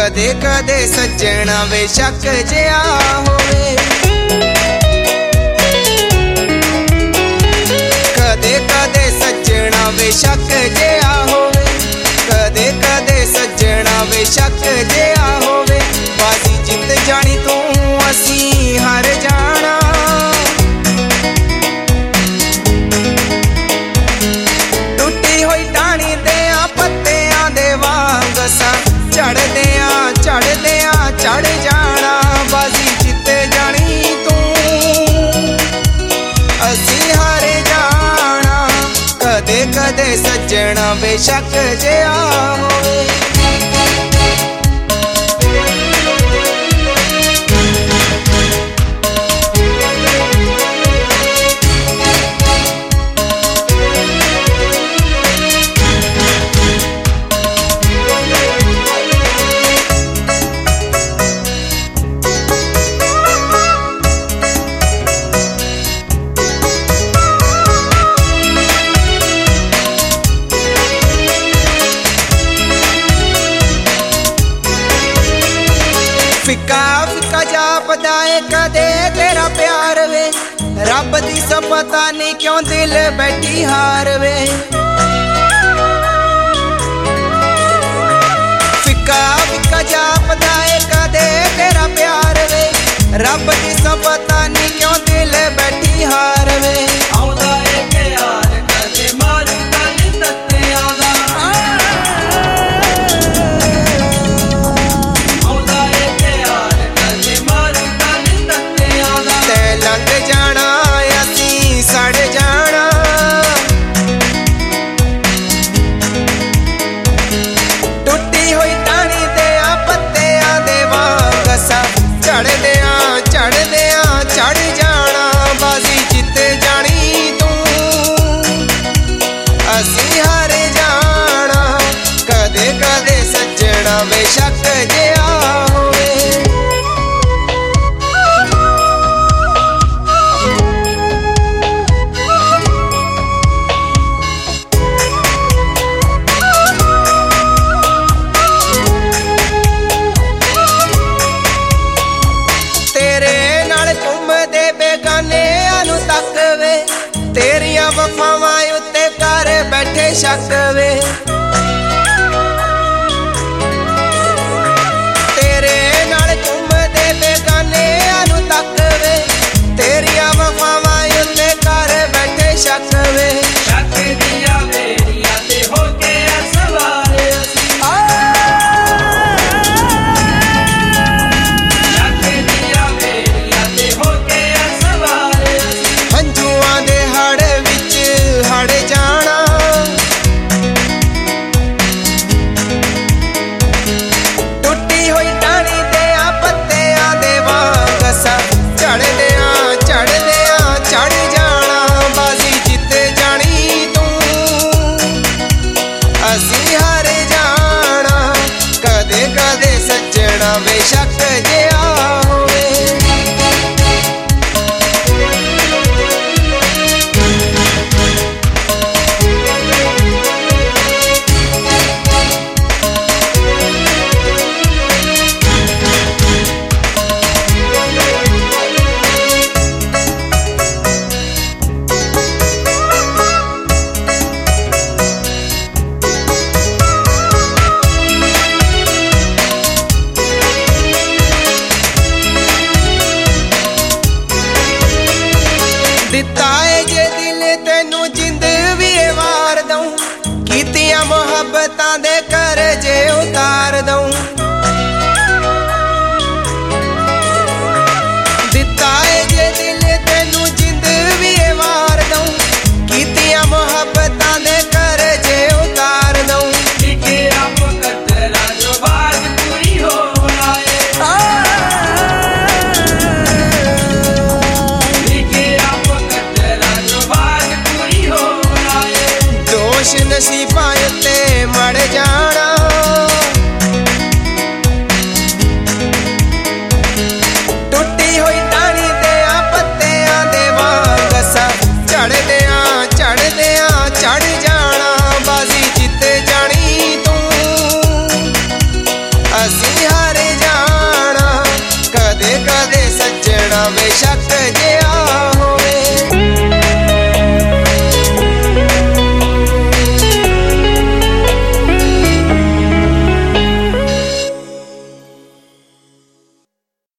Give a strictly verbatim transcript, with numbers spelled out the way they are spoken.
कदे कदे सज्जणा वे शक जिहा होवे, कदे कदे सज्जणा वे शक जिहा होवे, कदे कदे सज्जणा वे शक जिहा होवे। बाजी जित जानी तू असी हार जाना, टुटी होई टाणी देआ पत्तियां दे वांग असां चढ़दिया चढ़दिया चढ़ जाना। बाजी जित जानी तू असी हार जाना, कदे कदे सज्जणा वे शक जिहा होवे। फिका फिका जापदा है कदे तेरा प्यार वे, रब दी सो पता नहीं क्यों दिल बैठी हार वे। फिका फिका जापदा है कदे तेरा प्यार वे, रब दी सो पता नहीं क्यों दिल बैठी हार वे। आउंदा है प्यार कदे मारू गल तत्तियां दा, लंघ जाना असी सड़ जाना, टुटी हुई टाणी देआ पत्तियां दे वांग असां चढ़दिया चढ़दिया चढ़ जाना। बाजी जित जानी तू असी हार जाना, कदे कदे सज्जणा वे शक जिहा होवे। तेरिया वफावां उत्ते कर बैठे शक वे, तेरे नाल घुमदे बेगाने आनू तक वे, तेरिया वफावां उत्ते कर बैठे शक वे। शक दिया बेड़ियां ते हो के सवार असी, शक दिया बेड़ियां ते हो के सवार असी। हंजुआं दे हड़ विच हड़ जाना, टुटी होई टाणी देआ पत्तियां दे वांग असां चढ़दिया चढ़दिया चढ़ जाना। बाजी जित जानी तू असी हार जाना, कदे कदे सज्जणा वे शक जिहा होवे। ਅਸੀਂ ਹਰ